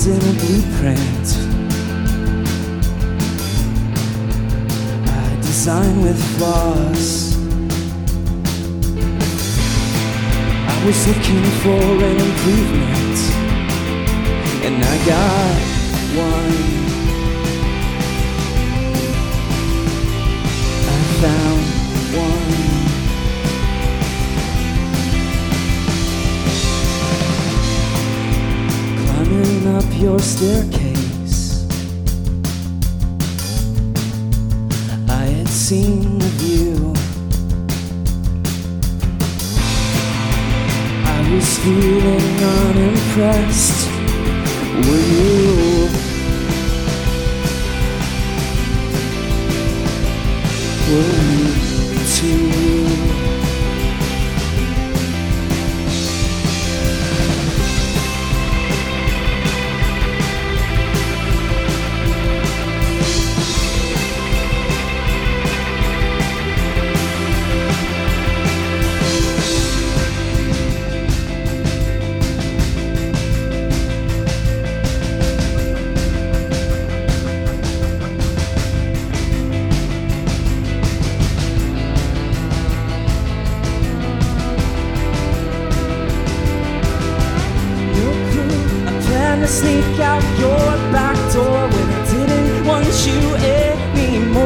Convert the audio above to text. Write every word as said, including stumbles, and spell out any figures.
lines in a blueprint I design with flaws. I was looking for an improvement, and I got one. I found one. Climbing up your staircase, I had seen the view. I was feeling unimpressed. Were you? Were you too? To sneak out your back door when I didn't want you anymore.